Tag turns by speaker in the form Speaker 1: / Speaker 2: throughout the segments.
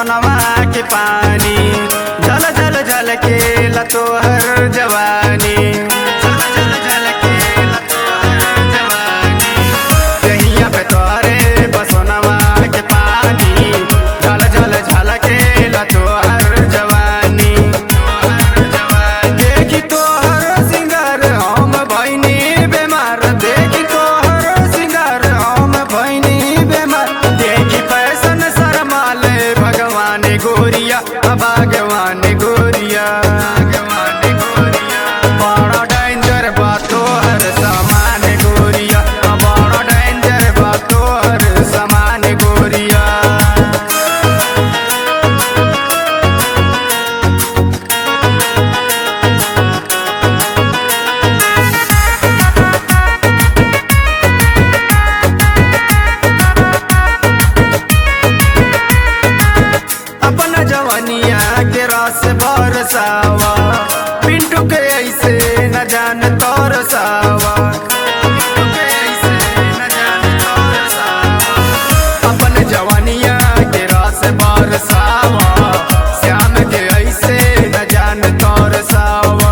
Speaker 1: सोनमा के पानी झल झल झल के लतोहर जवानी झल झल झल के लतोहर जवानी कहिया पे तोहरे बसोनमा के पानी झल झल झल के लतोहर जवानी देखी तोहर सिंगार हम भइनी बेमार देखी तोहर सिंगार हम भइनी बेमार देखी पैसन शर्माले भगवान गोरिया भगवान गोरिया बड़ा डेंजर बा तोहर सामान गोरिया बड़ा डेंजर बा तोहर सामान गोरिया अपना जवानिया के रस बरसावा पिंटू के ऐसे न जान तरसावा पिंटू के ऐसे न जान तरसावा अपन जवानिया के रस बरसावा श्याम के ऐसे न जान तरसावा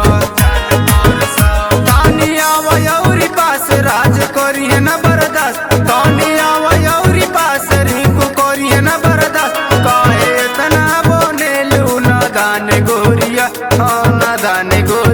Speaker 1: तानिया वयौरी पास राज करी है न बर्दाश्त तानिया वयौरी पास रिंकू करी है न बर्दाश्त कहे तना बोने लू न दान गोरिया हाँ न दान गोरिया